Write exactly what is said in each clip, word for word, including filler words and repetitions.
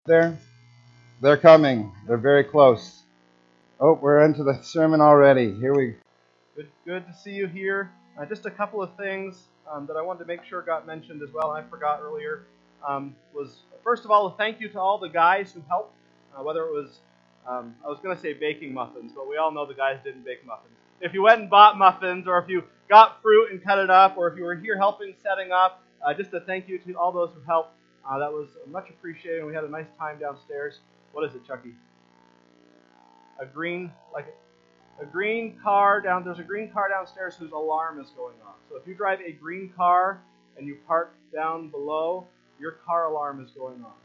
there? They're coming. They're very close. Oh, we're into the sermon already. Here we Good, good to see you here. Uh, just a couple of things um, that I wanted to make sure got mentioned as well, and I forgot earlier, um, was, first of all, a thank you to all the guys who helped, uh, whether it was, um, I was going to say baking muffins, but we all know the guys didn't bake muffins. If you went and bought muffins, or if you got fruit and cut it up, or if you were here helping setting up, uh, just a thank you to all those who helped. Uh, that was much appreciated, and we had a nice time downstairs. What is it, Chucky? A green, like a green car down, there's a green car downstairs whose alarm is going off. So if you drive a green car and you park down below, your car alarm is going off.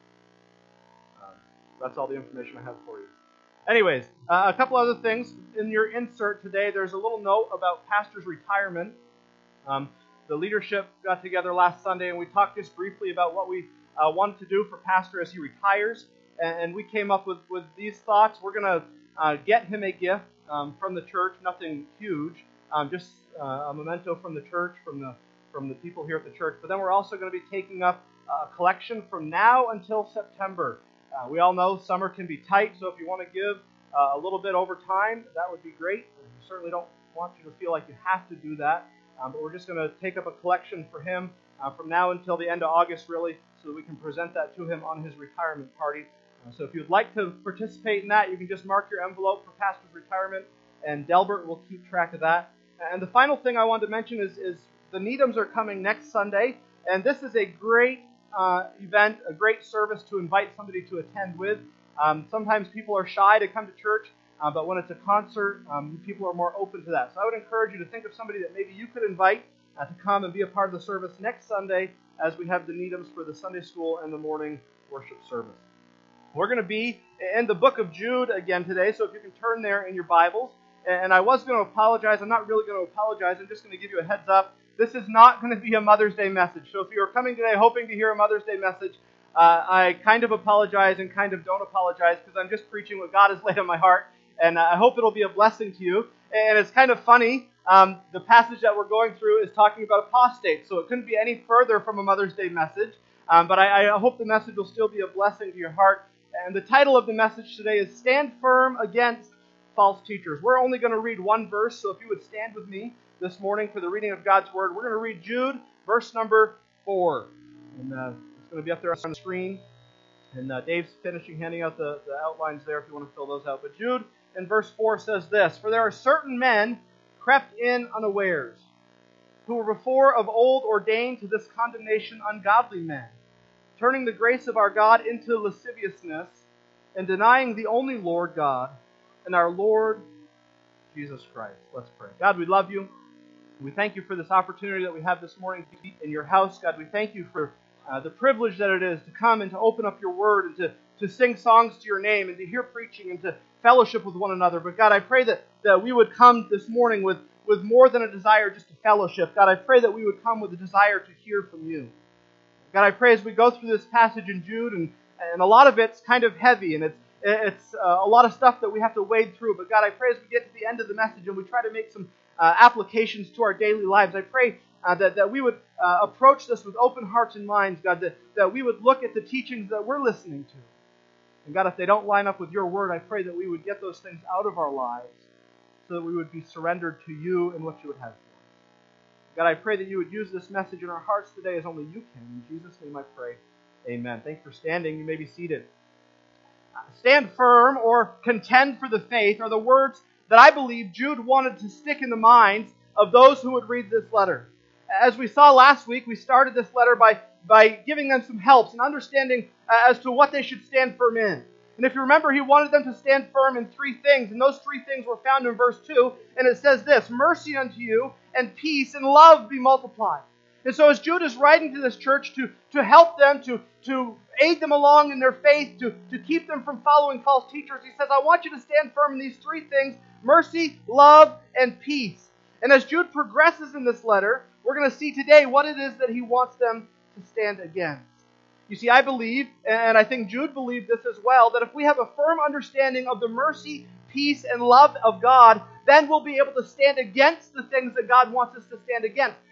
Uh, that's all the information I have for you. Anyways, uh, a couple other things. In your insert today, there's a little note about Pastor's retirement. Um, the leadership got together last Sunday and we talked just briefly about what we uh, wanted to do for Pastor as he retires. And, and we came up with, with these thoughts. We're going to uh, get him a gift Um, from the church, nothing huge, um, just uh, a memento from the church, from the from the people here at the church. But then we're also going to be taking up a collection from now until September. Uh, we all know summer can be tight, so if you want to give uh, a little bit over time, that would be great. We certainly don't want you to feel like you have to do that, um, but we're just going to take up a collection for him uh, from now until the end of August, really, so that we can present that to him on his retirement party. Uh, so if you'd like to participate in that, you can just mark your envelope for Pastor's retirement, and Delbert will keep track of that. And the final thing I wanted to mention is, is the Needhams are coming next Sunday, and this is a great uh, event, a great service to invite somebody to attend with. Um, sometimes people are shy to come to church, uh, but when it's a concert, um, people are more open to that. So I would encourage you to think of somebody that maybe you could invite uh, to come and be a part of the service next Sunday as we have the Needhams for the Sunday school and the morning worship service. We're going to be in the book of Jude again today, so if you can turn there in your Bibles. And I was going to apologize. I'm not really going to apologize. I'm just going to give you a heads up. This is not going to be a Mother's Day message. So if you are coming today hoping to hear a Mother's Day message, uh, I kind of apologize and kind of don't apologize because I'm just preaching what God has laid on my heart. And I hope it'll be a blessing to you. And it's kind of funny. Um, the passage that we're going through is talking about apostates, so it couldn't be any further from a Mother's Day message. Um, but I, I hope the message will still be a blessing to your heart. And the title of the message today is Stand Firm Against False Teachers. We're only going to read one verse, so if you would stand with me this morning for the reading of God's Word, we're going to read Jude, verse number four. And uh, it's going to be up there on the screen. And uh, Dave's finishing handing out the, the outlines there if you want to fill those out. But Jude in verse four says this, For there are certain men crept in unawares, who were before of old ordained to this condemnation, ungodly men, turning the grace of our God into lasciviousness, and denying the only Lord God, and our Lord Jesus Christ. Let's pray. God, we love you. We thank you for this opportunity that we have this morning to be in your house. God, we thank you for uh, the privilege that it is to come and to open up your word and to, to sing songs to your name and to hear preaching and to fellowship with one another. But God, I pray that, that we would come this morning with, with more than a desire just to fellowship. God, I pray that we would come with a desire to hear from you. God, I pray as we go through this passage in Jude, and, and a lot of it's kind of heavy, and it's it's uh, a lot of stuff that we have to wade through. But God, I pray as we get to the end of the message and we try to make some uh, applications to our daily lives, I pray uh, that, that we would uh, approach this with open hearts and minds, God, that, that we would look at the teachings that we're listening to. And God, if they don't line up with your word, I pray that we would get those things out of our lives so that we would be surrendered to you and what you would have for us. God, I pray that you would use this message in our hearts today as only you can. In Jesus' name I pray. Amen. Thanks for standing. You may be seated. Stand firm or contend for the faith are the words that I believe Jude wanted to stick in the minds of those who would read this letter. As we saw last week, we started this letter by, by giving them some helps and understanding uh, as to what they should stand firm in. And if you remember, he wanted them to stand firm in three things, and those three things were found in verse two, and it says this, Mercy unto you, and peace, and love be multiplied. And so as Jude is writing to this church to, to help them, to, to aid them along in their faith, to, to keep them from following false teachers, he says, I want you to stand firm in these three things, mercy, love, and peace. And as Jude progresses in this letter, we're going to see today what it is that he wants them to stand against. You see, I believe, and I think Jude believed this as well, that if we have a firm understanding of the mercy, peace, and love of God, then we'll be able to stand against the things that God wants us to stand against.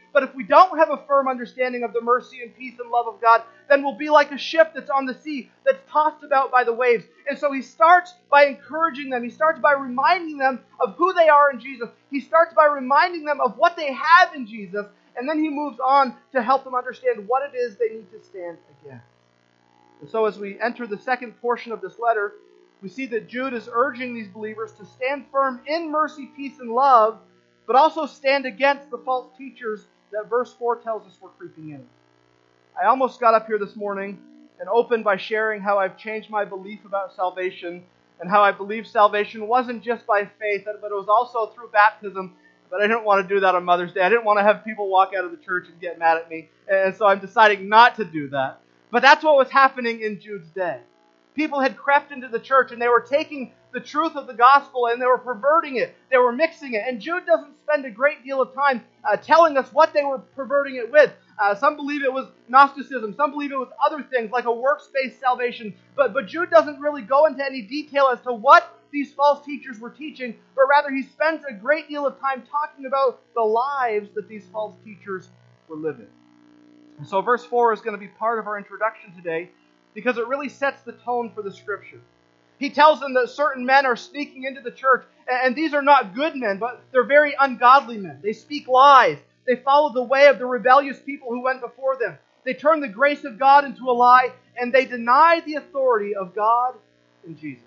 But if we don't have a firm understanding of the mercy and peace and love of God, then we'll be like a ship that's on the sea, that's tossed about by the waves. And so he starts by encouraging them. He starts by reminding them of who they are in Jesus. He starts by reminding them of what they have in Jesus. And then he moves on to help them understand what it is they need to stand against. And so as we enter the second portion of this letter, we see that Jude is urging these believers to stand firm in mercy, peace, and love, but also stand against the false teachers that verse four tells us were creeping in. I almost got up here this morning and opened by sharing how I've changed my belief about salvation and how I believe salvation wasn't just by faith, but it was also through baptism. But I didn't want to do that on Mother's Day. I didn't want to have people walk out of the church and get mad at me. And so I'm deciding not to do that. But that's what was happening in Jude's day. People had crept into the church and they were taking the truth of the gospel and they were perverting it. They were mixing it. And Jude doesn't spend a great deal of time uh, telling us what they were perverting it with. Uh, some believe it was Gnosticism. Some believe it was other things like a works-based salvation. But, but Jude doesn't really go into any detail as to what these false teachers were teaching, but rather he spends a great deal of time talking about the lives that these false teachers were living. And so verse four is going to be part of our introduction today because it really sets the tone for the Scripture. He tells them that certain men are sneaking into the church, and these are not good men, but they're very ungodly men. They speak lies. They follow the way of the rebellious people who went before them. They turn the grace of God into a lie, and they deny the authority of God and Jesus.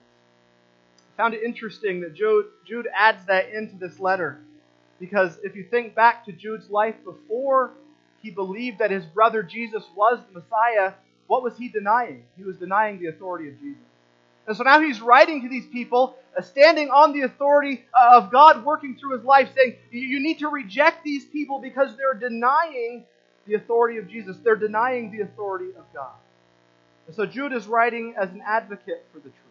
I found it interesting that Jude, Jude adds that into this letter, because if you think back to Jude's life before he believed that his brother Jesus was the Messiah, what was he denying? He was denying the authority of Jesus. And so now he's writing to these people, uh, standing on the authority uh, of God working through his life, saying, you need to reject these people because they're denying the authority of Jesus. They're denying the authority of God. And so Jude is writing as an advocate for the truth.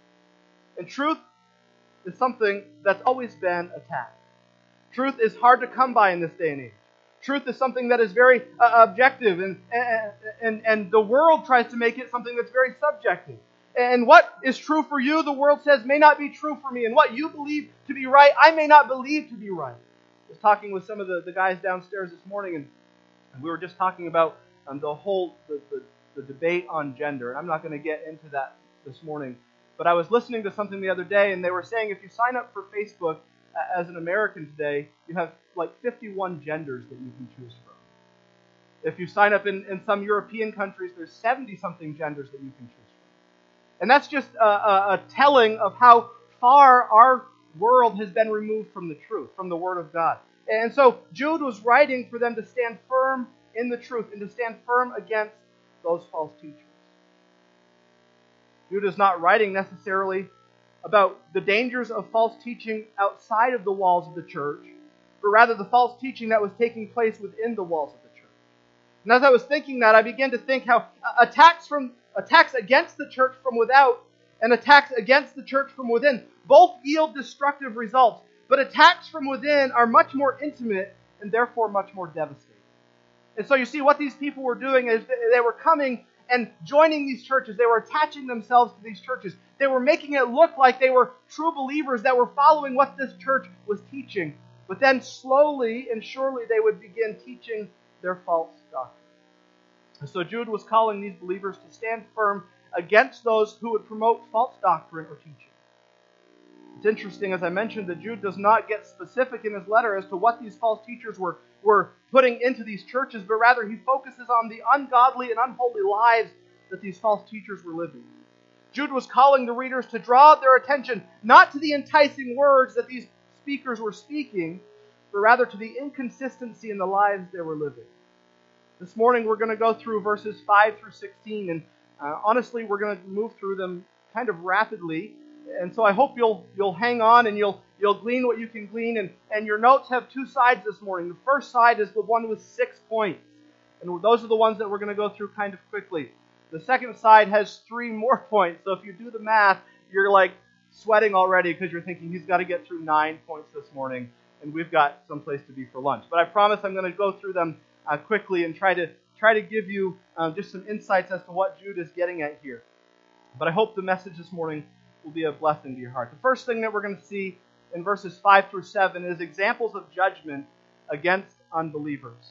And truth is something that's always been attacked. Truth is hard to come by in this day and age. Truth is something that is very uh, objective, and, and, and, and the world tries to make it something that's very subjective. And what is true for you, the world says, may not be true for me. And what you believe to be right, I may not believe to be right. I was talking with some of the, the guys downstairs this morning, and, and we were just talking about um, the whole the, the, the debate on gender. And I'm not going to get into that this morning. But I was listening to something the other day, and they were saying if you sign up for Facebook uh, as an American today, you have like fifty-one genders that you can choose from. If you sign up in, in some European countries, there's seventy-something genders that you can choose from. And that's just a, a, a telling of how far our world has been removed from the truth, from the Word of God. And so Jude was writing for them to stand firm in the truth and to stand firm against those false teachers. Jude is not writing necessarily about the dangers of false teaching outside of the walls of the church, but rather the false teaching that was taking place within the walls of the church. And as I was thinking that, I began to think how attacks from attacks against the church from without and attacks against the church from within both yield destructive results, but attacks from within are much more intimate and therefore much more devastating. And so you see what these people were doing is they were coming and joining these churches. They were attaching themselves to these churches. They were making it look like they were true believers that were following what this church was teaching. But then slowly and surely they would begin teaching their false doctrine. And so Jude was calling these believers to stand firm against those who would promote false doctrine or teaching. It's interesting, as I mentioned, that Jude does not get specific in his letter as to what these false teachers were, were putting into these churches, but rather he focuses on the ungodly and unholy lives that these false teachers were living. Jude was calling the readers to draw their attention not to the enticing words that these speakers were speaking, but rather to the inconsistency in the lives they were living. This morning we're going to go through verses five through sixteen, and uh, honestly we're going to move through them kind of rapidly. And so I hope you'll you'll hang on and you'll you'll glean what you can glean. And, and your notes have two sides this morning. The first side is the one with six points. And those are the ones that we're going to go through kind of quickly. The second side has three more points. So if you do the math, you're like sweating already because you're thinking he's got to get through nine points this morning. And we've got someplace to be for lunch. But I promise I'm going to go through them uh, quickly and try to try to give you uh, just some insights as to what Jude is getting at here. But I hope the message this morning will be a blessing to your heart. The first thing that we're going to see in verses five through seven is examples of judgment against unbelievers.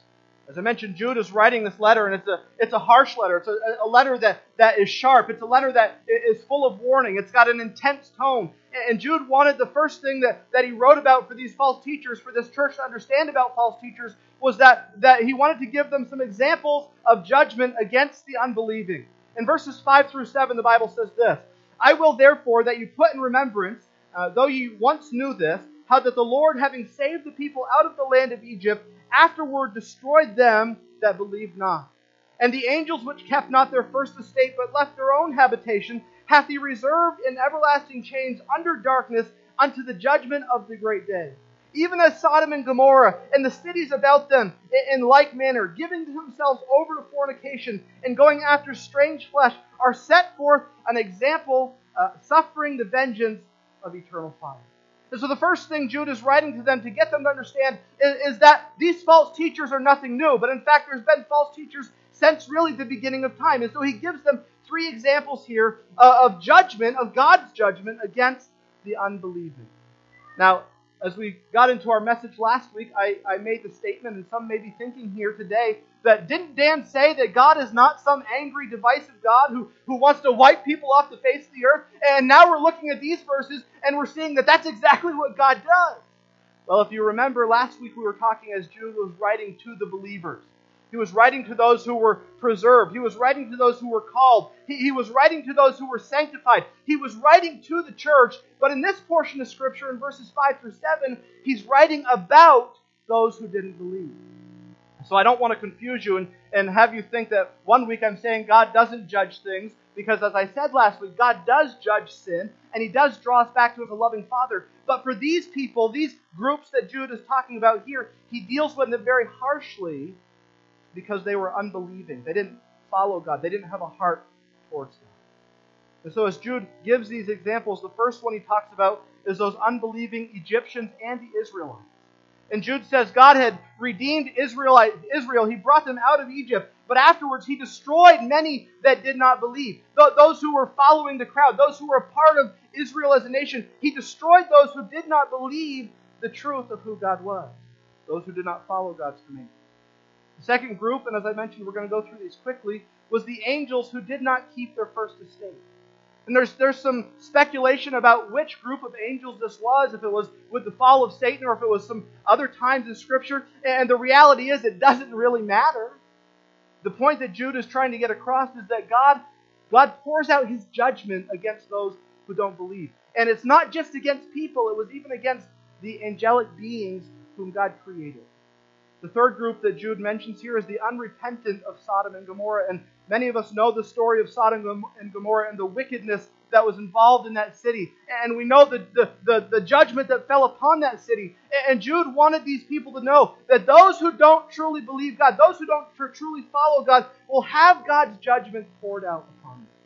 As I mentioned, Jude is writing this letter, and it's a it's a harsh letter. It's a, a letter that, that is sharp. It's a letter that is full of warning. It's got an intense tone. And Jude wanted the first thing that, that he wrote about for these false teachers, for this church to understand about false teachers, was that, that he wanted to give them some examples of judgment against the unbelieving. In verses five through seven, the Bible says this: I will therefore that you put in remembrance, uh, though you once knew this, how that the Lord, having saved the people out of the land of Egypt, afterward destroyed them that believed not. And the angels which kept not their first estate, but left their own habitation, hath he reserved in everlasting chains under darkness unto the judgment of the great day. Even as Sodom and Gomorrah and the cities about them in like manner, giving themselves over to fornication and going after strange flesh, are set forth an example, uh, suffering the vengeance of eternal fire. And so the first thing Jude is writing to them to get them to understand is, is that these false teachers are nothing new. But in fact, there's been false teachers since really the beginning of time. And so he gives them three examples here uh, of judgment, of God's judgment against the unbelieving. Now, as we got into our message last week, I, I made the statement, and some may be thinking here today, that didn't Dan say that God is not some angry, divisive God who, who wants to wipe people off the face of the earth? And now we're looking at these verses, and we're seeing that that's exactly what God does. Well, if you remember, last week we were talking as Jude was writing to the believers. He was writing to those who were preserved. He was writing to those who were called. He, he was writing to those who were sanctified. He was writing to the church. But in this portion of Scripture, in verses five through seven, he's writing about those who didn't believe. So I don't want to confuse you and, and have you think that one week I'm saying God doesn't judge things, because as I said last week, God does judge sin, and He does draw us back to Him as a loving Father. But for these people, these groups that Jude is talking about here, He deals with them very harshly, because they were unbelieving. They didn't follow God. They didn't have a heart towards God. And so as Jude gives these examples, the first one he talks about is those unbelieving Egyptians and the Israelites. And Jude says God had redeemed Israelite, Israel. He brought them out of Egypt. But afterwards he destroyed many that did not believe. Those who were following the crowd, those who were a part of Israel as a nation. He destroyed those who did not believe the truth of who God was. Those who did not follow God's commandments. The second group, and as I mentioned, we're going to go through these quickly, was the angels who did not keep their first estate. And there's there's some speculation about which group of angels this was, if it was with the fall of Satan or if it was some other times in Scripture. And the reality is it doesn't really matter. The point that Jude is trying to get across is that God, God pours out His judgment against those who don't believe. And it's not just against people, it was even against the angelic beings whom God created. The third group that Jude mentions here is the unrepentant of Sodom and Gomorrah. And many of us know the story of Sodom and Gomorrah and the wickedness that was involved in that city. And we know the, the, the, the judgment that fell upon that city. And Jude wanted these people to know that those who don't truly believe God, those who don't truly follow God, will have God's judgment poured out upon them.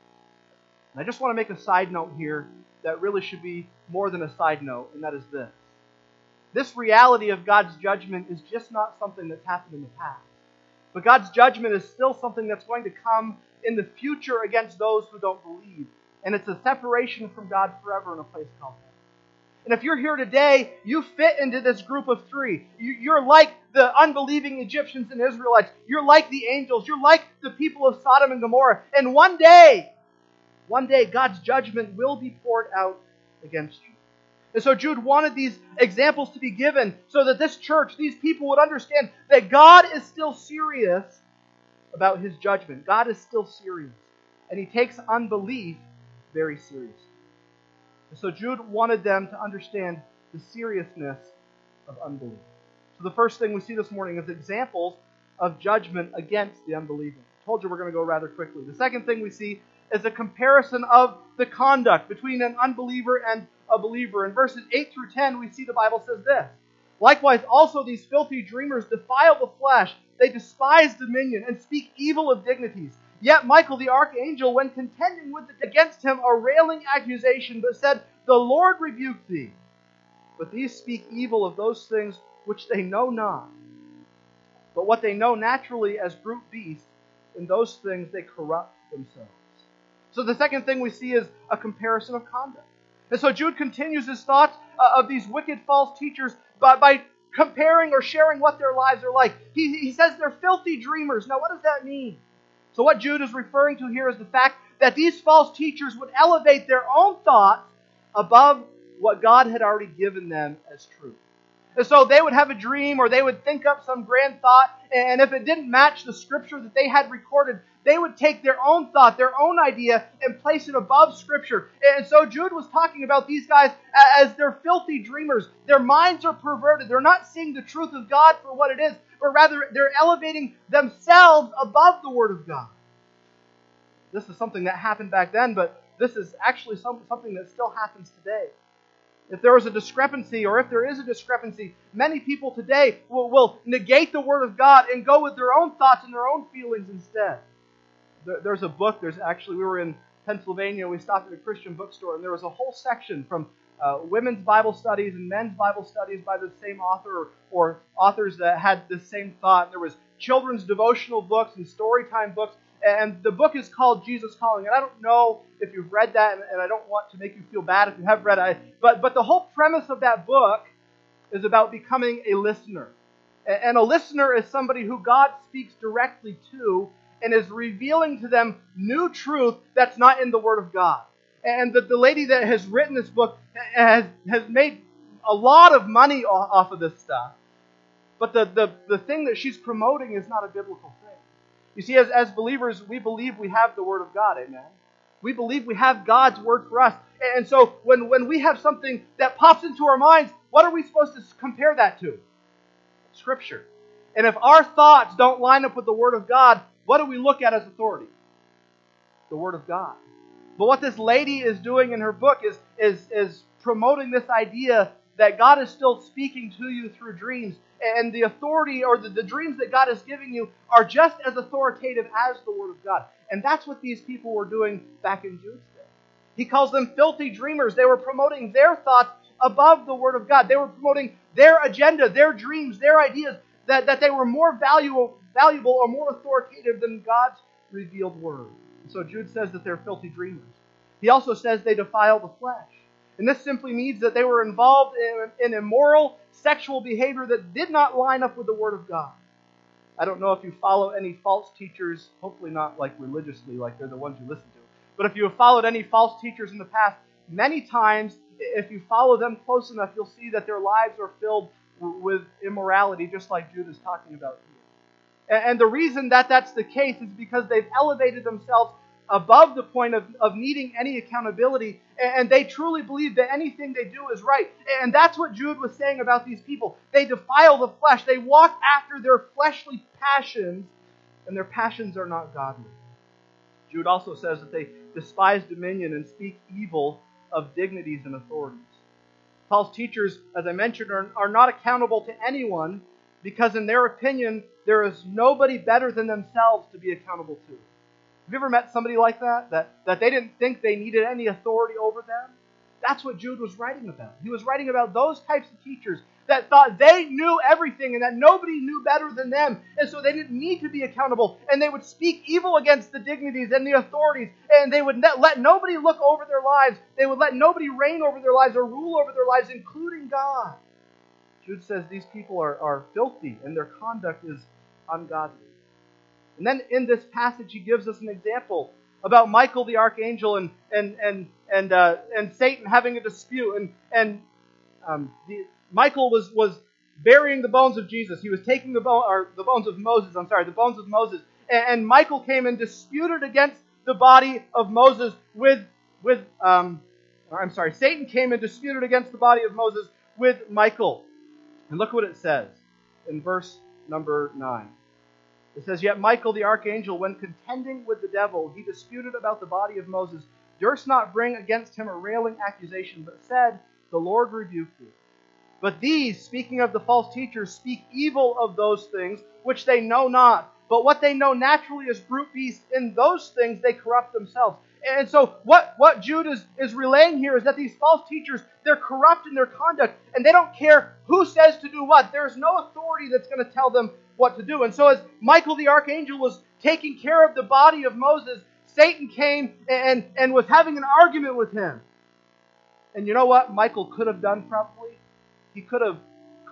And I just want to make a side note here that really should be more than a side note, and that is this. This reality of God's judgment is just not something that's happened in the past. But God's judgment is still something that's going to come in the future against those who don't believe. And it's a separation from God forever in a place called hell. And if you're here today, you fit into this group of three. You're like the unbelieving Egyptians and Israelites. You're like the angels. You're like the people of Sodom and Gomorrah. And one day, one day, God's judgment will be poured out against you. And so Jude wanted these examples to be given so that this church, these people would understand that God is still serious about His judgment. God is still serious. And He takes unbelief very seriously. And so Jude wanted them to understand the seriousness of unbelief. So the first thing we see this morning is examples of judgment against the unbelieving. I told you we're going to go rather quickly. The second thing we see is a comparison of the conduct between an unbeliever and a believer. In verses eight through ten, we see the Bible says this: Likewise also these filthy dreamers defile the flesh. They despise dominion and speak evil of dignities. Yet Michael the archangel, when contending with the, against him a railing accusation, but said, The Lord rebuke thee. But these speak evil of those things which they know not. But what they know naturally as brute beasts, in those things they corrupt themselves. So the second thing we see is a comparison of conduct. And so Jude continues his thoughts uh, of these wicked false teachers by, by comparing or sharing what their lives are like. He, he says they're filthy dreamers. Now, what does that mean? So what Jude is referring to here is the fact that these false teachers would elevate their own thoughts above what God had already given them as truth. And so they would have a dream, or they would think up some grand thought, and if it didn't match the Scripture that they had recorded, they would take their own thought, their own idea, and place it above Scripture. And so Jude was talking about these guys as they're filthy dreamers. Their minds are perverted. They're not seeing the truth of God for what it is, but rather they're elevating themselves above the Word of God. This is something that happened back then, but this is actually some, something that still happens today. If there was a discrepancy, or if there is a discrepancy, many people today will, will negate the Word of God and go with their own thoughts and their own feelings instead. There, there's a book, there's actually, we were in Pennsylvania, we stopped at a Christian bookstore, and there was a whole section from uh, women's Bible studies and men's Bible studies by the same author, or, or authors that had the same thought. And there was children's devotional books and story time books. And the book is called Jesus Calling. And I don't know if you've read that, and I don't want to make you feel bad if you have read it. But, but the whole premise of that book is about becoming a listener. And a listener is somebody who God speaks directly to and is revealing to them new truth that's not in the Word of God. And the, the lady that has written this book has, has made a lot of money off of this stuff. But the, the, the thing that she's promoting is not a biblical thing. You see, as, as believers, we believe we have the Word of God, amen? We believe we have God's Word for us. And so when, when we have something that pops into our minds, what are we supposed to compare that to? Scripture. And if our thoughts don't line up with the Word of God, what do we look at as authority? The Word of God. But what this lady is doing in her book is, is, is promoting this idea that God is still speaking to you through dreams. And the authority, or the, the dreams that God is giving you, are just as authoritative as the Word of God. And that's what these people were doing back in Jude's day. He calls them filthy dreamers. They were promoting their thoughts above the Word of God. They were promoting their agenda, their dreams, their ideas, that, that they were more valuable, valuable or more authoritative than God's revealed Word. And so Jude says that they're filthy dreamers. He also says they defile the flesh. And this simply means that they were involved in, in immoral sexual behavior that did not line up with the Word of God. I don't know if you follow any false teachers, hopefully not like religiously, like they're the ones you listen to. But if you have followed any false teachers in the past, many times, if you follow them close enough, you'll see that their lives are filled with immorality, just like Jude is talking about here. And the reason that that's the case is because they've elevated themselves above the point of, of needing any accountability, and they truly believe that anything they do is right. And that's what Jude was saying about these people. They defile the flesh. They walk after their fleshly passions, and their passions are not godly. Jude also says that they despise dominion and speak evil of dignities and authorities. False teachers, as I mentioned, are, are not accountable to anyone because in their opinion, there is nobody better than themselves to be accountable to. Have you ever met somebody like that? That, that they didn't think they needed any authority over them? That's what Jude was writing about. He was writing about those types of teachers that thought they knew everything and that nobody knew better than them. And so they didn't need to be accountable. And they would speak evil against the dignities and the authorities. And they would let nobody look over their lives. They would let nobody reign over their lives or rule over their lives, including God. Jude says these people are, are filthy and their conduct is ungodly. And then in this passage, he gives us an example about Michael the archangel and and and and uh, and Satan having a dispute. And and um, the, Michael was was burying the bones of Jesus. He was taking the bone or the bones of Moses. I'm sorry, the bones of Moses. And, and Michael came and disputed against the body of Moses with with um, or I'm sorry, Satan came and disputed against the body of Moses with Michael. And look what it says in verse number nine. It says, "Yet Michael the archangel, when contending with the devil, he disputed about the body of Moses, durst not bring against him a railing accusation, but said, The Lord rebuked thee. But these, speaking of the false teachers, speak evil of those things which they know not. But what they know naturally as brute beasts, in those things they corrupt themselves." And so what, what Jude is, is relaying here is that these false teachers, they're corrupt in their conduct, and they don't care who says to do what. There's no authority that's going to tell them what to do. And so as Michael the archangel was taking care of the body of Moses, Satan came and, and was having an argument with him. And you know what Michael could have done probably? He could have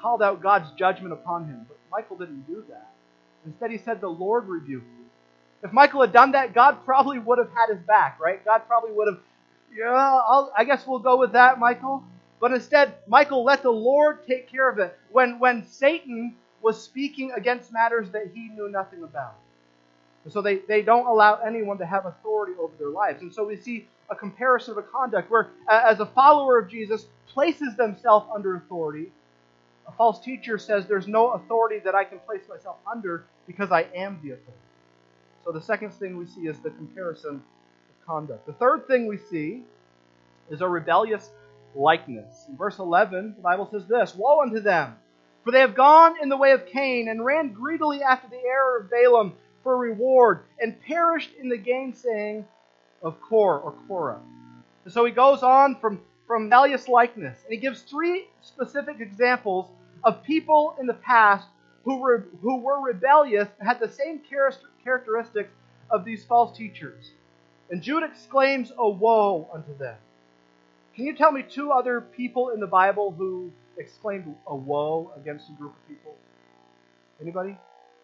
called out God's judgment upon him. But Michael didn't do that. Instead, he said, the Lord rebuked you. If Michael had done that, God probably would have had his back, right? God probably would have, yeah, I'll, I guess we'll go with that, Michael. But instead, Michael let the Lord take care of it when, when Satan was speaking against matters that he knew nothing about. And so they, they don't allow anyone to have authority over their lives. And so we see a comparison of a conduct where, as a follower of Jesus, places themselves under authority. A false teacher says there's no authority that I can place myself under because I am the authority. So the second thing we see is the comparison of conduct. The third thing we see is a rebellious likeness. In verse eleven, the Bible says this, woe unto them, for they have gone in the way of Cain, and ran greedily after the error of Balaam for reward, and perished in the gainsaying of Kor or Korah. And so he goes on from, from rebellious likeness, and he gives three specific examples of people in the past who were, who were rebellious and had the same characteristics of these false teachers. And Jude exclaims, a woe unto them. Can you tell me two other people in the Bible who exclaimed a woe against a group of people? Anybody?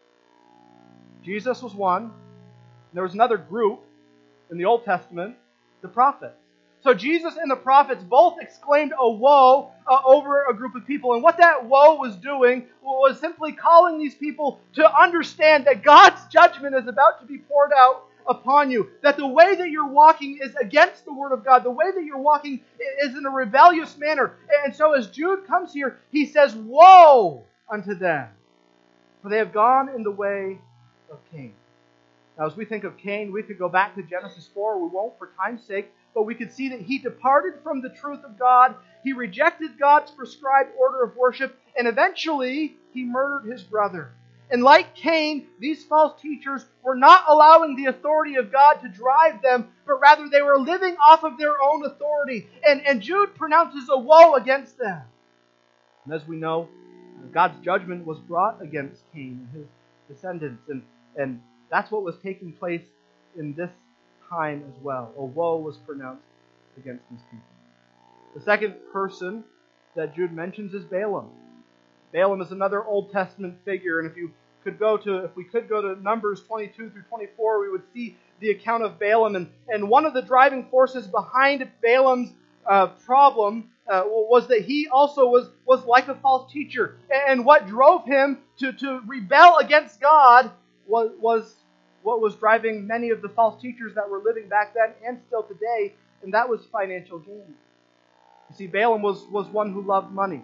Jesus was one. And there was another group in the Old Testament, the prophets. So Jesus and the prophets both exclaimed a woe uh, over a group of people. And what that woe was doing was simply calling these people to understand that God's judgment is about to be poured out upon you. That the way that you're walking is against the Word of God. The way that you're walking is in a rebellious manner. And so as Jude comes here, he says, woe unto them, for they have gone in the way of Cain. Now as we think of Cain, we could go back to Genesis four. We won't for time's sake. But we could see that he departed from the truth of God. He rejected God's prescribed order of worship. And eventually, he murdered his brother. And like Cain, these false teachers were not allowing the authority of God to drive them, but rather they were living off of their own authority. And, and Jude pronounces a woe against them. And as we know, God's judgment was brought against Cain and his descendants. And, and that's what was taking place in this time as well. A woe was pronounced against these people. The second person that Jude mentions is Balaam. Balaam is another Old Testament figure, and if you could go to, if we could go to Numbers twenty-two through twenty-four, we would see the account of Balaam. And, and one of the driving forces behind Balaam's uh, problem uh, was that he also was, was like a false teacher. And what drove him to, to rebel against God was, was what was driving many of the false teachers that were living back then and still today, and that was financial gain. You see, Balaam was, was one who loved money.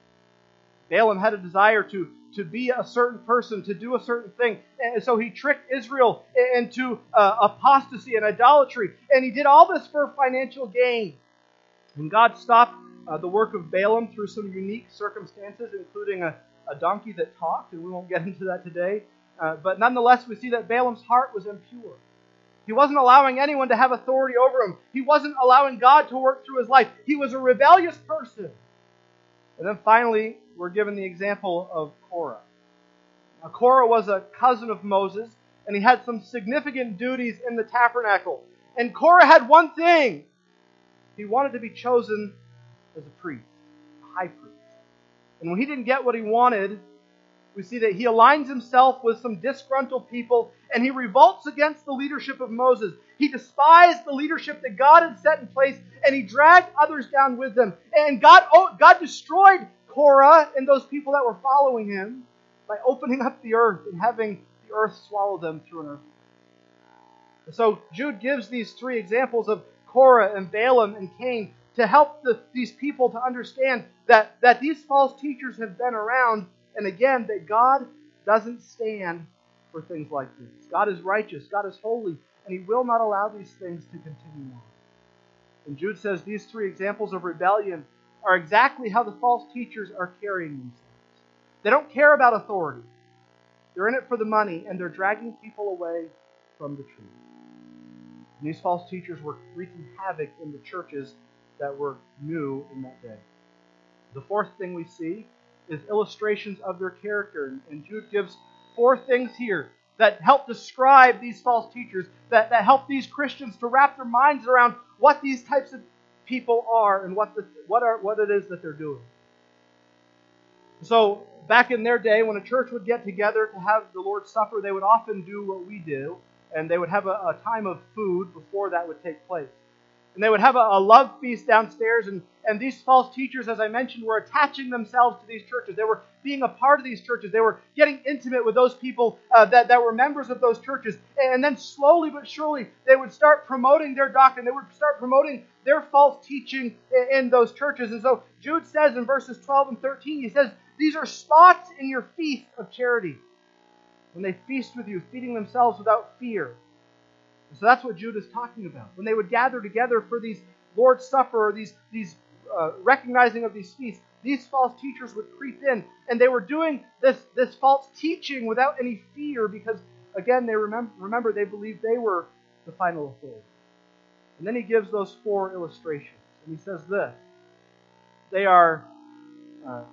Balaam had a desire to, to be a certain person, to do a certain thing, and so he tricked Israel into uh, apostasy and idolatry, and he did all this for financial gain. And God stopped uh, the work of Balaam through some unique circumstances, including a, a donkey that talked, and we won't get into that today. Uh, but nonetheless, we see that Balaam's heart was impure. He wasn't allowing anyone to have authority over him. He wasn't allowing God to work through his life. He was a rebellious person. And then finally, we're given the example of Korah. Now, Korah was a cousin of Moses, and he had some significant duties in the tabernacle. And Korah had one thing. He wanted to be chosen as a priest, a high priest. And when he didn't get what he wanted, we see that he aligns himself with some disgruntled people, and he revolts against the leadership of Moses. He despised the leadership that God had set in place, and he dragged others down with him. And God, oh, God destroyed Korah and those people that were following him by opening up the earth and having the earth swallow them through an earthquake. And so Jude gives these three examples of Korah and Balaam and Cain to help the, these people to understand that, that these false teachers have been around. And again, that God doesn't stand for things like this. God is righteous, God is holy, and He will not allow these things to continue on. And Jude says these three examples of rebellion are exactly how the false teachers are carrying themselves. They don't care about authority. They're in it for the money, and they're dragging people away from the truth. And these false teachers were wreaking havoc in the churches that were new in that day. The fourth thing we see is illustrations of their character. And Jude gives four things here that help describe these false teachers, that, that help these Christians to wrap their minds around what these types of people are and what, the, what, are, what it is that they're doing. So back in their day, when a church would get together to have the Lord's Supper, they would often do what we do, and they would have a, a time of food before that would take place. And they would have a, a love feast downstairs, and, and these false teachers, as I mentioned, were attaching themselves to these churches. They were being a part of these churches. They were getting intimate with those people uh, that, that were members of those churches. And then slowly but surely, they would start promoting their doctrine. They would start promoting their false teaching in, in those churches. And so Jude says in verses twelve and thirteen, he says, these are spots in your feast of charity, when they feast with you, feeding themselves without fear. And so that's what Jude is talking about. When they would gather together for these Lord's Supper or these, these uh, recognizing of these feasts, these false teachers would creep in. And they were doing this, this false teaching without any fear because, again, they remember, remember they believed they were the final authority. And then he gives those four illustrations. And he says this. They are uh,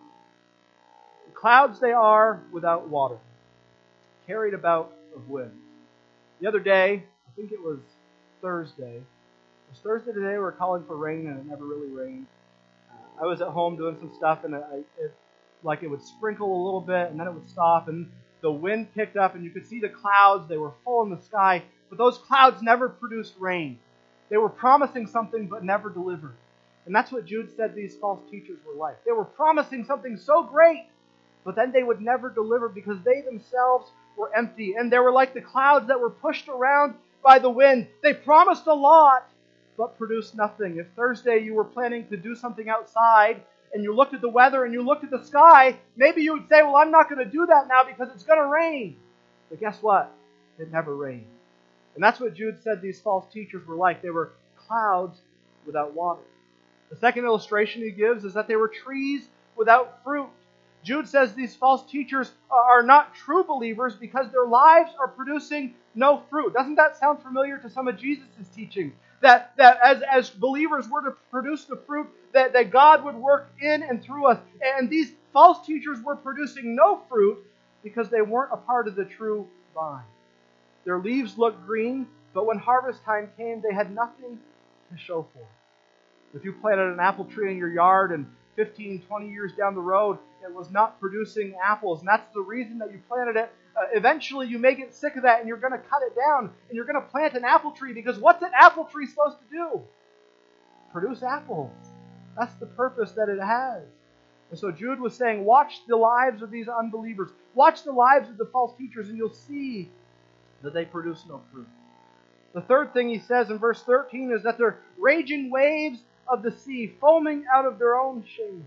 clouds they are without water, carried about of winds. The other day, I think it was Thursday. It was Thursday today. We were calling for rain, and it never really rained. Uh, I was at home doing some stuff, and I, it, like it would sprinkle a little bit, and then it would stop, and the wind picked up, and you could see the clouds. They were full in the sky, but those clouds never produced rain. They were promising something, but never delivered. And that's what Jude said these false teachers were like. They were promising something so great, but then they would never deliver because they themselves were empty. And they were like the clouds that were pushed around by the wind. They promised a lot, but produced nothing. If Thursday you were planning to do something outside, and you looked at the weather and you looked at the sky, maybe you would say, well, I'm not going to do that now because it's going to rain. But guess what? It never rained. And that's what Jude said these false teachers were like. They were clouds without water. The second illustration he gives is that they were trees without fruit. Jude says these false teachers are not true believers because their lives are producing no fruit. Doesn't that sound familiar to some of Jesus' teachings? That, that as, as believers we're to produce the fruit that, that God would work in and through us. And these false teachers were producing no fruit because they weren't a part of the true vine. Their leaves looked green, but when harvest time came, they had nothing to show for it. If you planted an apple tree in your yard and fifteen, twenty years down the road, it was not producing apples, and that's the reason that you planted it. Uh, eventually, you may get sick of that, and you're going to cut it down, and you're going to plant an apple tree, because what's an apple tree supposed to do? Produce apples. That's the purpose that it has. And so Jude was saying, watch the lives of these unbelievers. Watch the lives of the false teachers, and you'll see that they produce no fruit. The third thing he says in verse thirteen is that they're raging waves of the sea, foaming out of their own shame.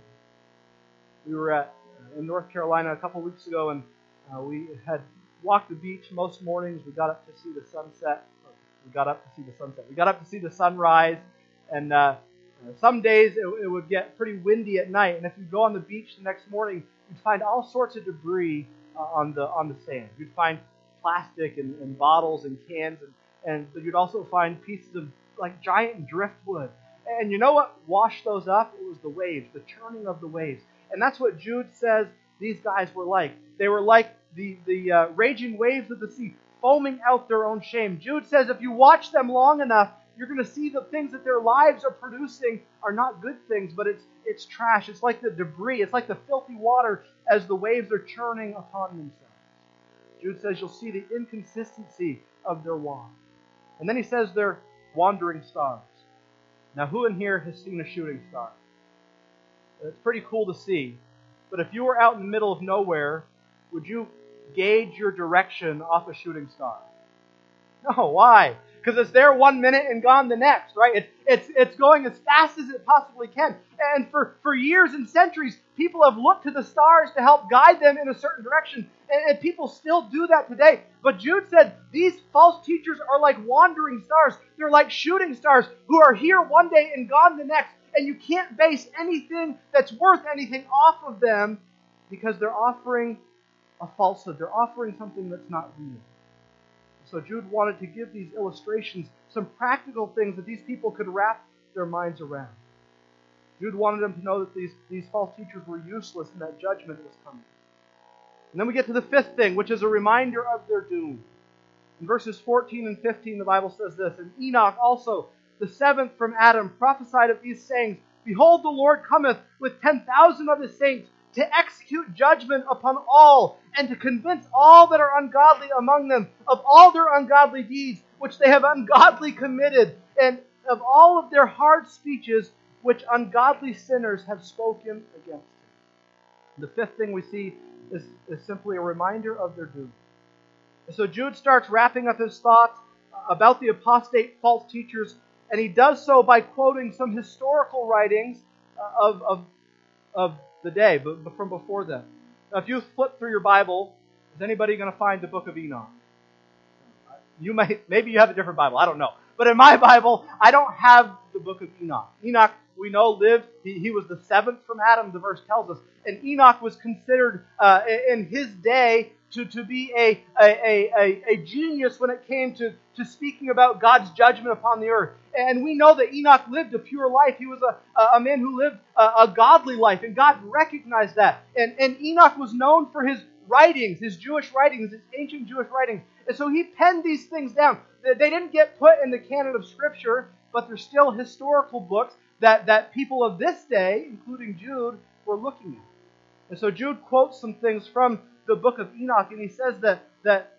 We were at uh, in North Carolina a couple weeks ago, and uh, we had walked the beach most mornings. We got up to see the sunset. We got up to see the sunset. We got up to see the sunrise, and uh, some days it, it would get pretty windy at night. And if you go on the beach the next morning, you'd find all sorts of debris uh, on the on the sand. You'd find plastic and, and bottles and cans, and, and you'd also find pieces of like giant driftwood. And you know what washed those up? It was the waves, the churning of the waves. And that's what Jude says these guys were like. They were like the, the uh, raging waves of the sea, foaming out their own shame. Jude says if you watch them long enough, you're going to see the things that their lives are producing are not good things, but it's it's trash. It's like the debris. It's like the filthy water as the waves are churning upon themselves. Jude says you'll see the inconsistency of their walk. And then he says they're wandering stars. Now, who in here has seen a shooting star? It's pretty cool to see. But if you were out in the middle of nowhere, would you gauge your direction off a shooting star? No, why? Because it's there one minute and gone the next, right? It's, it's, it's going as fast as it possibly can. And for, for years and centuries, people have looked to the stars to help guide them in a certain direction. And, and people still do that today. But Jude said these false teachers are like wandering stars. They're like shooting stars who are here one day and gone the next. And you can't base anything that's worth anything off of them because they're offering a falsehood. They're offering something that's not real. So Jude wanted to give these illustrations some practical things that these people could wrap their minds around. Jude wanted them to know that these, these false teachers were useless and that judgment was coming. And then we get to the fifth thing, which is a reminder of their doom. In verses fourteen and fifteen, the Bible says this, and Enoch also, the seventh from Adam, prophesied of these sayings, behold, the Lord cometh with ten thousand of his saints to execute judgment upon all, and to convince all that are ungodly among them of all their ungodly deeds, which they have ungodly committed, and of all of their hard speeches, which ungodly sinners have spoken against him. The fifth thing we see is, is simply a reminder of their doom. And so Jude starts wrapping up his thoughts about the apostate false teachers, and he does so by quoting some historical writings of, of, of the day, but from before then. Now, if you flip through your Bible, is anybody going to find the book of Enoch? You might, maybe you have a different Bible, I don't know. But in my Bible, I don't have the book of Enoch. Enoch, we know, lived, he, he was the seventh from Adam, the verse tells us. And Enoch was considered uh, in his day to, to be a, a, a, a genius when it came to, to speaking about God's judgment upon the earth. And we know that Enoch lived a pure life. He was a, a man who lived a, a godly life, and God recognized that. And, and Enoch was known for his writings, his Jewish writings, his ancient Jewish writings. And so he penned these things down. They didn't get put in the canon of Scripture, but they're still historical books that, that people of this day, including Jude, were looking at. And so Jude quotes some things from the book of Enoch, and he says that, that,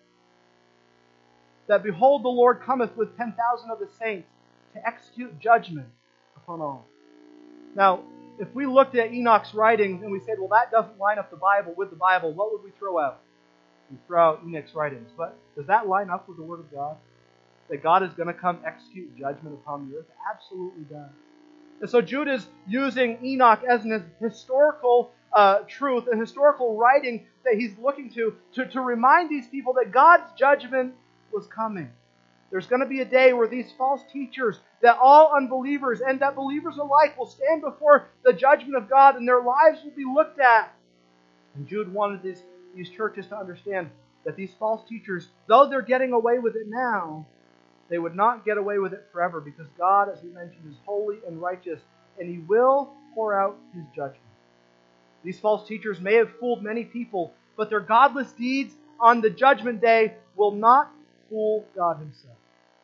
that behold, the Lord cometh with ten thousand of the saints to execute judgment upon all. Now, if we looked at Enoch's writings and we said, well, that doesn't line up the Bible with the Bible, what would we throw out? We throw out Enoch's writings. But does that line up with the Word of God? That God is going to come execute judgment upon the earth? It absolutely does. And so Jude is using Enoch as an historical uh, truth, a historical writing that he's looking to, to, to remind these people that God's judgment was coming. There's going to be a day where these false teachers, that all unbelievers and that believers alike will stand before the judgment of God, and their lives will be looked at. And Jude wanted these, these churches to understand that these false teachers, though they're getting away with it now, they would not get away with it forever, because God, as we mentioned, is holy and righteous, and He will pour out His judgment. These false teachers may have fooled many people, but their godless deeds on the judgment day will not fool God Himself.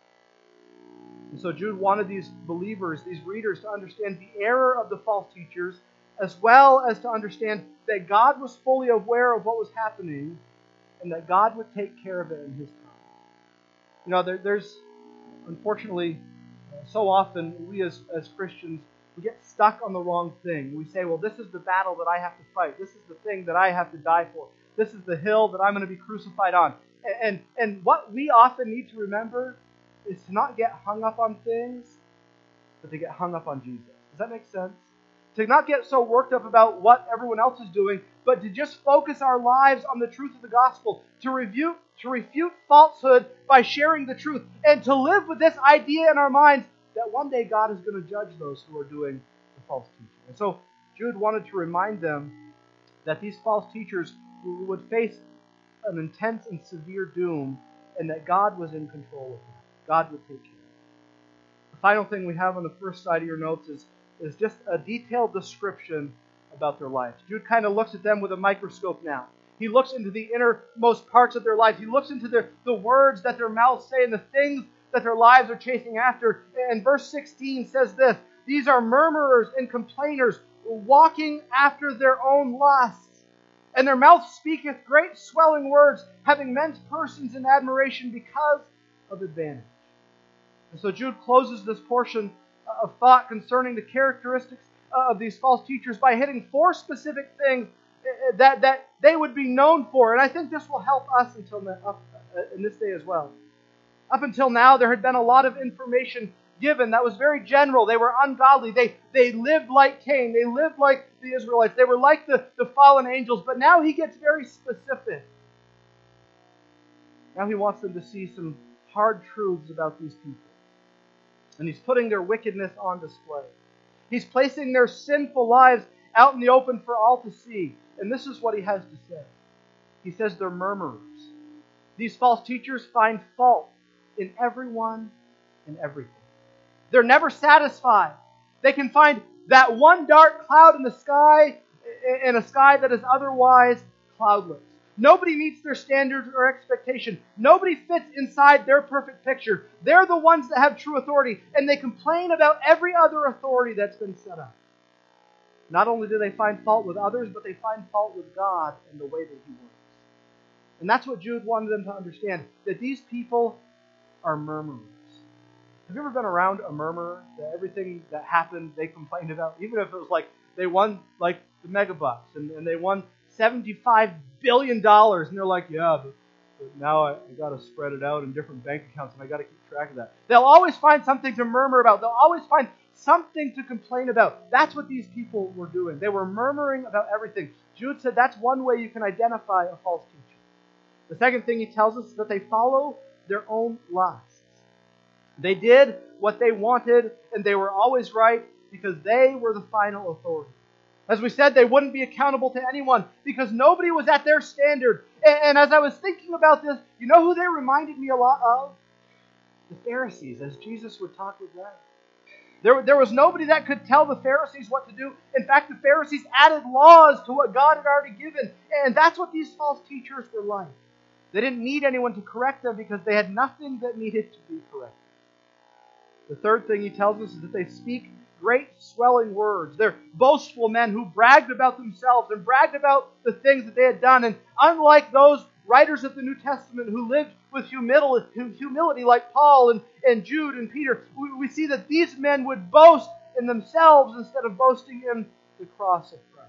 And so Jude wanted these believers, these readers, to understand the error of the false teachers, as well as to understand that God was fully aware of what was happening, and that God would take care of it in His time. You know, there, there's, unfortunately, uh, so often we as, as Christians, we get stuck on the wrong thing. We say, well, this is the battle that I have to fight. This is the thing that I have to die for. This is the hill that I'm going to be crucified on. And, and, and what we often need to remember is to not get hung up on things, but to get hung up on Jesus. Does that make sense? To not get so worked up about what everyone else is doing, but to just focus our lives on the truth of the gospel, to review, to refute falsehood by sharing the truth, and to live with this idea in our minds that one day God is going to judge those who are doing the false teaching. And so Jude wanted to remind them that these false teachers would face an intense and severe doom, and that God was in control of them. God would take care of it. The final thing we have on the first side of your notes is, is just a detailed description about their lives. Jude kind of looks at them with a microscope now. He looks into the innermost parts of their lives. He looks into their, the words that their mouths say and the things that their lives are chasing after. And verse sixteen says this: these are murmurers and complainers, walking after their own lusts. And their mouth speaketh great swelling words, having men's persons in admiration because of advantage. And so Jude closes this portion of thought concerning the characteristics of these false teachers by hitting four specific things that, that they would be known for. And I think this will help us until up in this day as well. Up until now, there had been a lot of information given that was very general. They were ungodly. They, they lived like Cain. They lived like the Israelites. They were like the, the fallen angels. But now he gets very specific. Now he wants them to see some hard truths about these people. And he's putting their wickedness on display. He's placing their sinful lives out in the open for all to see. And this is what he has to say. He says they're murmurers. These false teachers find fault in everyone and everything. They're never satisfied. They can find that one dark cloud in the sky, in a sky that is otherwise cloudless. Nobody meets their standards or expectation. Nobody fits inside their perfect picture. They're the ones that have true authority, and they complain about every other authority that's been set up. Not only do they find fault with others, but they find fault with God and the way that He works. And that's what Jude wanted them to understand, that these people are murmurers. Have you ever been around a murmurer? That everything that happened they complained about, even if it was like they won like the mega bucks and, and they won seventy-five billion dollars, and they're like, yeah, but, but now I, I got to spread it out in different bank accounts and I got to keep track of that. They'll always find something to murmur about. They'll always find something to complain about. That's what these people were doing. They were murmuring about everything. Jude said that's one way you can identify a false teacher. The second thing he tells us is that they follow their own lusts. They did what they wanted, and they were always right because they were the final authority. As we said, they wouldn't be accountable to anyone because nobody was at their standard. And, and as I was thinking about this, you know who they reminded me a lot of? The Pharisees, as Jesus would talk with them. There, there was nobody that could tell the Pharisees what to do. In fact, the Pharisees added laws to what God had already given. And that's what these false teachers were like. They didn't need anyone to correct them because they had nothing that needed to be corrected. The third thing he tells us is that they speak great swelling words. They're boastful men who bragged about themselves and bragged about the things that they had done. And unlike those writers of the New Testament who lived with humility, humility like Paul and, and Jude and Peter, we, we see that these men would boast in themselves instead of boasting in the cross of Christ.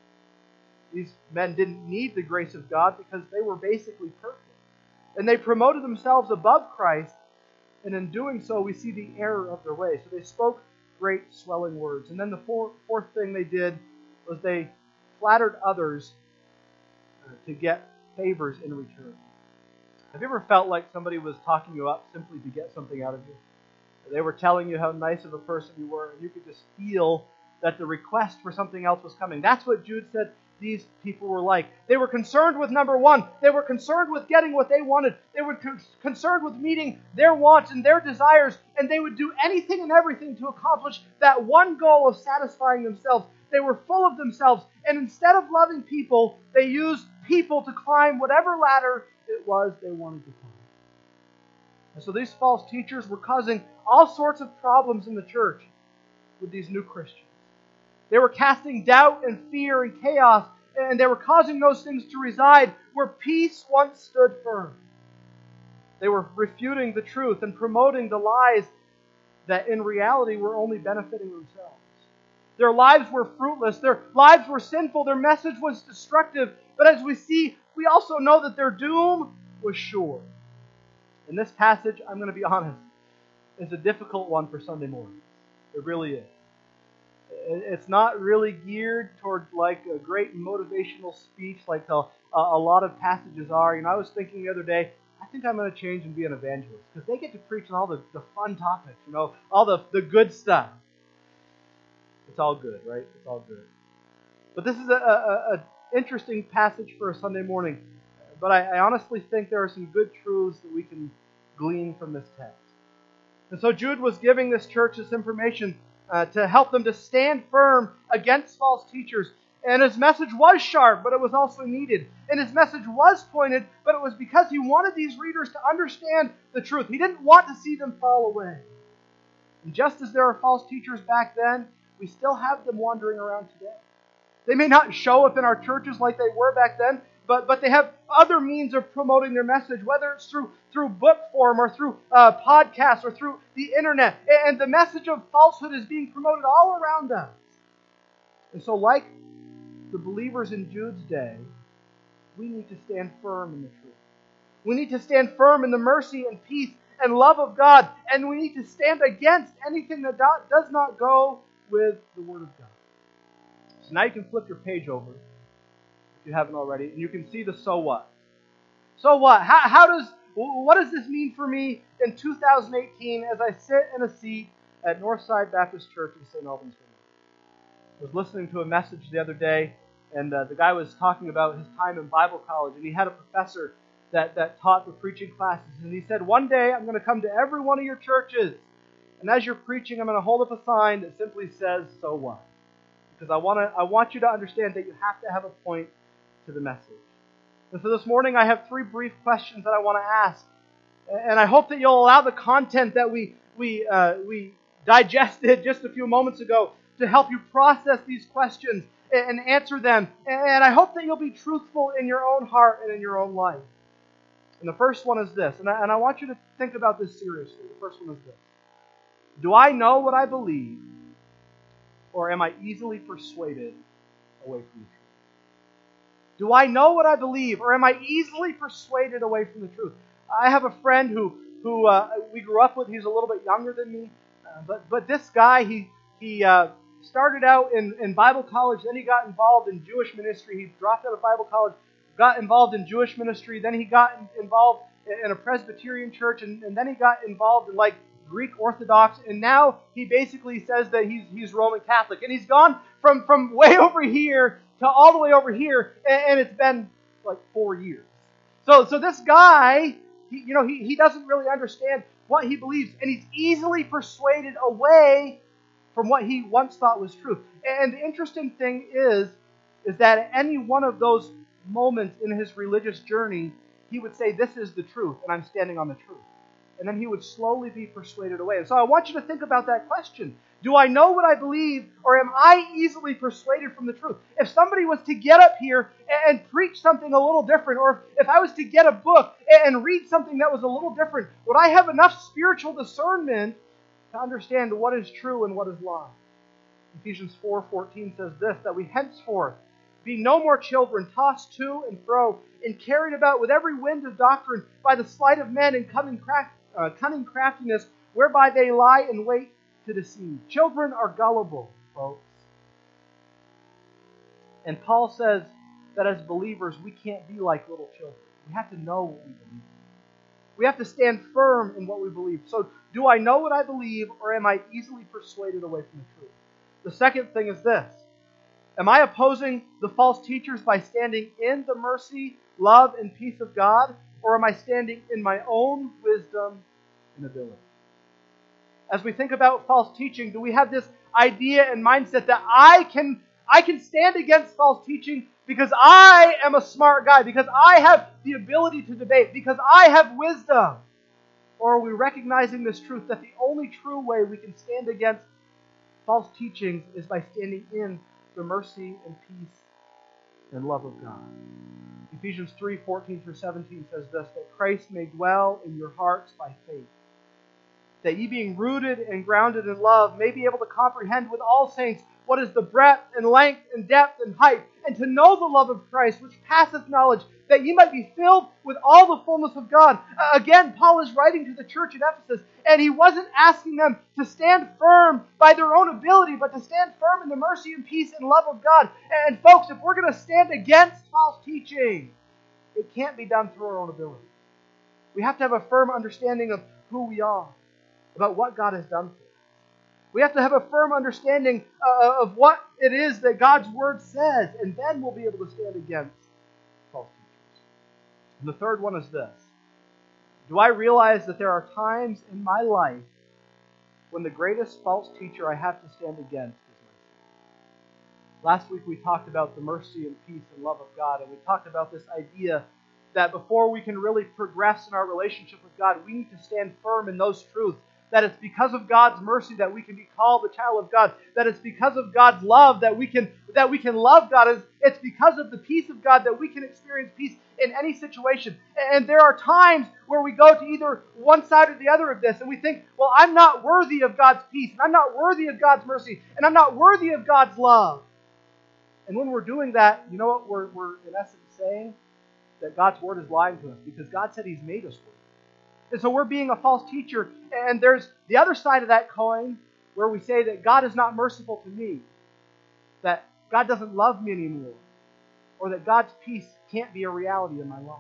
These men didn't need the grace of God because they were basically perfect. And they promoted themselves above Christ, and in doing so, we see the error of their way. So they spoke great swelling words. And then the four, fourth thing they did was they flattered others uh, to get favors in return. Have you ever felt like somebody was talking you up simply to get something out of you? They were telling you how nice of a person you were, and you could just feel that the request for something else was coming. That's what Jude said these people were like. They were concerned with number one. They were concerned with getting what they wanted. They were con- concerned with meeting their wants and their desires, and they would do anything and everything to accomplish that one goal of satisfying themselves. They were full of themselves, and instead of loving people, they used people to climb whatever ladder it was they wanted to climb. And so these false teachers were causing all sorts of problems in the church with these new Christians. They were casting doubt and fear and chaos, and they were causing those things to reside where peace once stood firm. They were refuting the truth and promoting the lies that in reality were only benefiting themselves. Their lives were fruitless. Their lives were sinful. Their message was destructive. But as we see, we also know that their doom was sure. In this passage, I'm going to be honest, is a difficult one for Sunday morning. It really is. It's not really geared toward like a great motivational speech like a, a lot of passages are. You know, I was thinking the other day, I think I'm going to change and be an evangelist because they get to preach on all the, the fun topics, you know, all the, the good stuff. It's all good, right? It's all good. But this is a, a, a interesting passage for a Sunday morning. But I, I honestly think there are some good truths that we can glean from this text. And so Jude was giving this church this information uh, to help them to stand firm against false teachers. And his message was sharp, but it was also needed. And his message was pointed, but it was because he wanted these readers to understand the truth. He didn't want to see them fall away. And just as there are false teachers back then, we still have them wandering around today. They may not show up in our churches like they were back then, but, but they have other means of promoting their message, whether it's through, through book form or through uh, podcasts or through the internet. And the message of falsehood is being promoted all around us. And so like the believers in Jude's day, we need to stand firm in the truth. We need to stand firm in the mercy and peace and love of God. And we need to stand against anything that does not go with the Word of God. So now you can flip your page over, if you haven't already, and you can see the so what. So what? How, how does, what does this mean for me in two thousand eighteen as I sit in a seat at Northside Baptist Church in Saint Albans, Vermont? I was listening to a message the other day, and uh, the guy was talking about his time in Bible college, and he had a professor that, that taught the preaching classes, and he said, one day I'm going to come to every one of your churches, and as you're preaching, I'm going to hold up a sign that simply says, so what? Because I want to, I want you to understand that you have to have a point to the message. And so this morning I have three brief questions that I want to ask. And I hope that you'll allow the content that we we uh, we digested just a few moments ago to help you process these questions and answer them. And I hope that you'll be truthful in your own heart and in your own life. And the first one is this, and I, and I want you to think about this seriously. The first one is this. Do I know what I believe, or am I easily persuaded away from the truth? Do I know what I believe, or am I easily persuaded away from the truth? I have a friend who who uh, we grew up with. He's a little bit younger than me, uh, but but this guy he he uh, started out in, in Bible college. Then he got involved in Jewish ministry. He dropped out of Bible college, got involved in Jewish ministry. Then he got involved in a Presbyterian church, and, and then he got involved in like Greek Orthodox, and now he basically says that he's he's Roman Catholic, and he's gone from from way over here to all the way over here, and, and it's been like four years. So so this guy, he, you know, he, he doesn't really understand what he believes, and he's easily persuaded away from what he once thought was true. And the interesting thing is, is that at any one of those moments in his religious journey, he would say, "This is the truth, and I'm standing on the truth." And then he would slowly be persuaded away. And so I want you to think about that question. Do I know what I believe, or am I easily persuaded from the truth? If somebody was to get up here and preach something a little different, or if I was to get a book and read something that was a little different, would I have enough spiritual discernment to understand what is true and what is lie? Ephesians four fourteen says this, that we henceforth be no more children, tossed to and fro, and carried about with every wind of doctrine by the sleight of men and cunning, craft, uh, cunning craftiness, whereby they lie in wait to deceive. Children are gullible, folks. And Paul says that as believers, we can't be like little children. We have to know what we believe. We have to stand firm in what we believe. So, do I know what I believe, or am I easily persuaded away from the truth? The second thing is this. Am I opposing the false teachers by standing in the mercy, love, and peace of God, or am I standing in my own wisdom and ability? As we think about false teaching, do we have this idea and mindset that I can, I can stand against false teaching because I am a smart guy, because I have the ability to debate, because I have wisdom? Or are we recognizing this truth that the only true way we can stand against false teachings is by standing in the mercy and peace and love of God? Ephesians three fourteen through seventeen says this, that Christ may dwell in your hearts by faith, that ye being rooted and grounded in love may be able to comprehend with all saints what is the breadth and length and depth and height, and to know the love of Christ which passeth knowledge, that ye might be filled with all the fullness of God. Uh, again, Paul is writing to the church at Ephesus, and he wasn't asking them to stand firm by their own ability, but to stand firm in the mercy and peace and love of God. And folks, if we're going to stand against false teaching, it can't be done through our own ability. We have to have a firm understanding of who we are, about what God has done for us. We have to have a firm understanding uh, of what it is that God's Word says, and then we'll be able to stand against false teachers. And the third one is this. Do I realize that there are times in my life when the greatest false teacher I have to stand against is myself? Last week we talked about the mercy and peace and love of God, and we talked about this idea that before we can really progress in our relationship with God, we need to stand firm in those truths. That it's because of God's mercy that we can be called a child of God. That it's because of God's love that we can that we can love God. It's because of the peace of God that we can experience peace in any situation. And there are times where we go to either one side or the other of this, and we think, well, I'm not worthy of God's peace, and I'm not worthy of God's mercy, and I'm not worthy of God's love. And when we're doing that, you know what we're, we're in essence saying? That God's Word is lying to us, because God said He's made us worthy. And so we're being a false teacher. And there's the other side of that coin where we say that God is not merciful to me, that God doesn't love me anymore, or that God's peace can't be a reality in my life.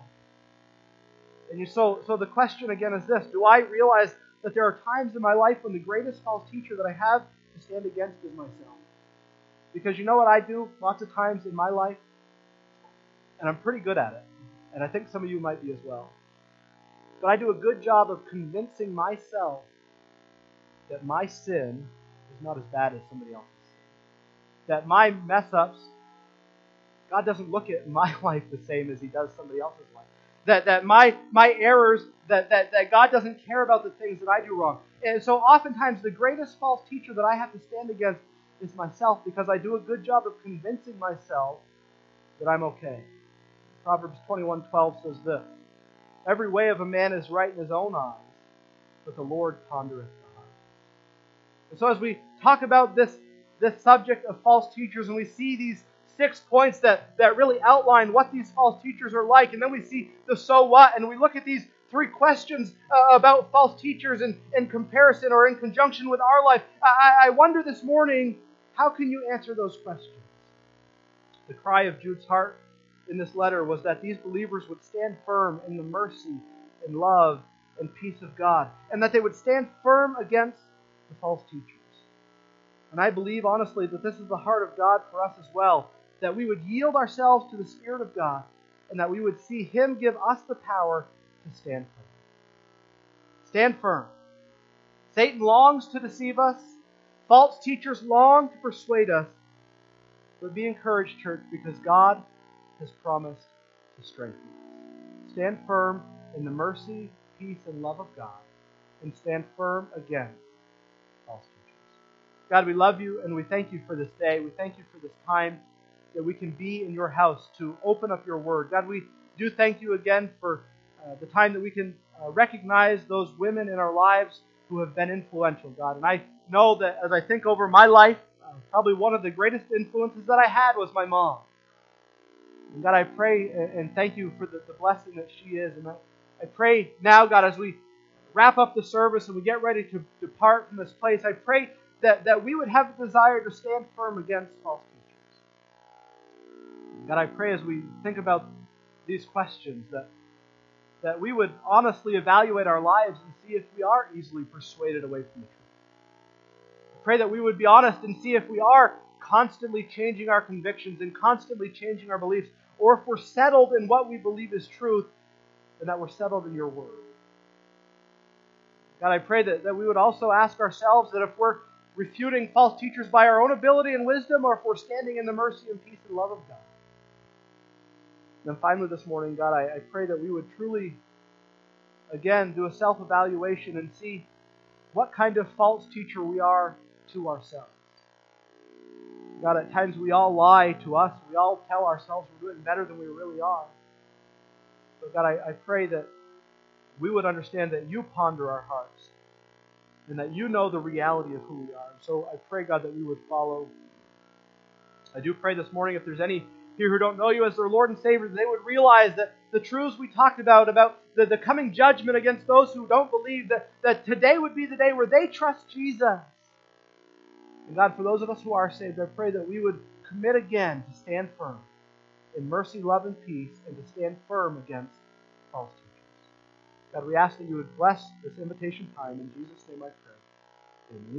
And you, so, so the question again is this. Do I realize that there are times in my life when the greatest false teacher that I have to stand against is myself? Because you know what I do lots of times in my life? And I'm pretty good at it. And I think some of you might be as well. But I do a good job of convincing myself that my sin is not as bad as somebody else's sin. That my mess-ups, God doesn't look at my life the same as He does somebody else's life. That that my my errors, that, that, that God doesn't care about the things that I do wrong. And so oftentimes the greatest false teacher that I have to stand against is myself, because I do a good job of convincing myself that I'm okay. Proverbs twenty-one twelve says this: "Every way of a man is right in his own eyes, but the Lord pondereth the heart." And so as we talk about this, this subject of false teachers, and we see these six points that, that really outline what these false teachers are like, and then we see the so what, and we look at these three questions uh, about false teachers in, in comparison or in conjunction with our life, I, I wonder this morning, how can you answer those questions? The cry of Jude's heart in this letter was that these believers would stand firm in the mercy and love and peace of God, and that they would stand firm against the false teachers. And I believe, honestly, that this is the heart of God for us as well, that we would yield ourselves to the Spirit of God, and that we would see Him give us the power to stand firm. Stand firm. Satan longs to deceive us. False teachers long to persuade us. But be encouraged, church, because God has promised to strengthen us. Stand firm in the mercy, peace, and love of God, and stand firm against false teachers. God, we love you, and we thank you for this day. We thank you for this time that we can be in your house to open up your word. God, we do thank you again for uh, the time that we can uh, recognize those women in our lives who have been influential, God. And I know that as I think over my life, uh, probably one of the greatest influences that I had was my mom. And God, I pray and thank you for the, the blessing that she is. And I, I pray now, God, as we wrap up the service and we get ready to depart from this place, I pray that, that we would have the desire to stand firm against false teachers. God, I pray as we think about these questions that, that we would honestly evaluate our lives and see if we are easily persuaded away from the truth. I pray that we would be honest and see if we are constantly changing our convictions and constantly changing our beliefs, or if we're settled in what we believe is truth and that we're settled in your word. God, I pray that, that we would also ask ourselves that if we're refuting false teachers by our own ability and wisdom, or if we're standing in the mercy and peace and love of God. And then finally this morning, God, I, I pray that we would truly, again, do a self-evaluation and see what kind of false teacher we are to ourselves. God, at times we all lie to us. We all tell ourselves we're doing better than we really are. But God, I, I pray that we would understand that you ponder our hearts and that you know the reality of who we are. So I pray, God, that we would follow. I do pray this morning, if there's any here who don't know you as their Lord and Savior, that they would realize that the truths we talked about, about the, the coming judgment against those who don't believe, that, that today would be the day where they trust Jesus. And God, for those of us who are saved, I pray that we would commit again to stand firm in mercy, love, and peace, and to stand firm against false teachers. God, we ask that you would bless this invitation time. In Jesus' name I pray. Amen.